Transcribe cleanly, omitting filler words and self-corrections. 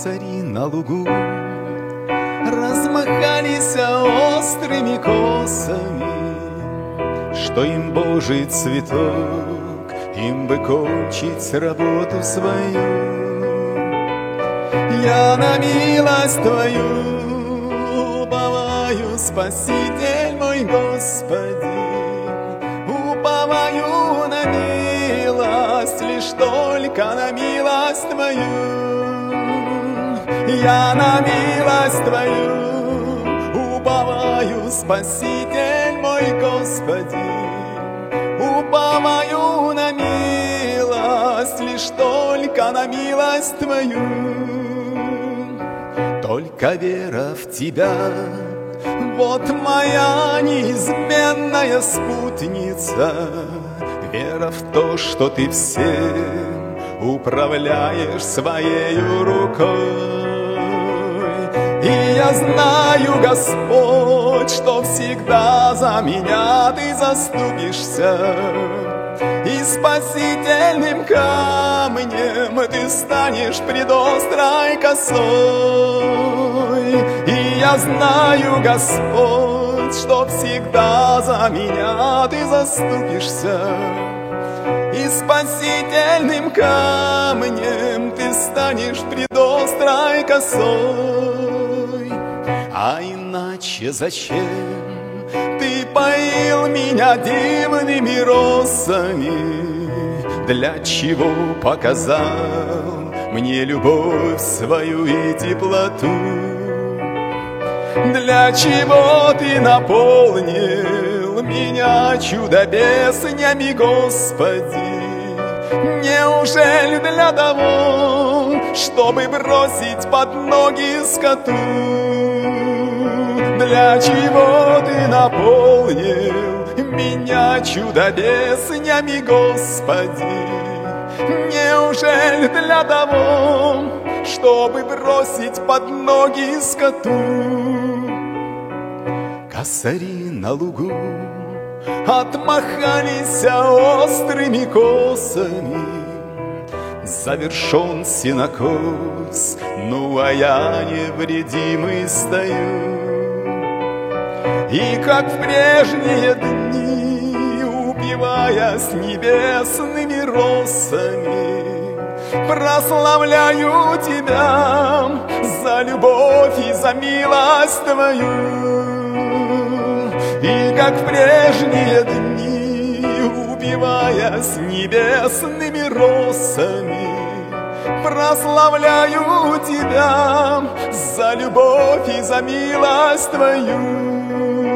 Косари на лугу размахались острыми косами, что им Божий цветок, им бы кончить работу свою. Я на милость Твою уповаю, Спаситель мой Господи, уповаю на милость, лишь только на милость Твою. Я на милость Твою уповаю, Спаситель мой Господи, уповаю на милость, лишь только на милость Твою. Только вера в Тебя, вот моя неизменная спутница. Вера в то, что Ты всем управляешь своею рукой. И я знаю, Господь, что всегда за меня Ты заступишься, и спасительным камнем Ты станешь пред острой косой. И я знаю, Господь, что всегда за меня Ты заступишься, и спасительным камнем Ты станешь пред острой косой. А иначе зачем Ты поил меня дивными росами? Для чего показал мне любовь свою и теплоту? Для чего Ты наполнил меня чудо-песнями, Господи? Неужели для того, чтобы бросить под ноги скоту? Для чего Ты наполнил меня чудо-песнями, Господи? Неужели для того, чтобы бросить под ноги скоту? Косари на лугу отмахались острыми косами. Завершен сенокос, ну а я невредимый стою. И как в прежние дни, упиваясь небесными росами, прославляю Тебя за любовь и за милость Твою. И как в прежние дни, упиваясь небесными росами, прославляю Тебя за любовь и за милость Твою.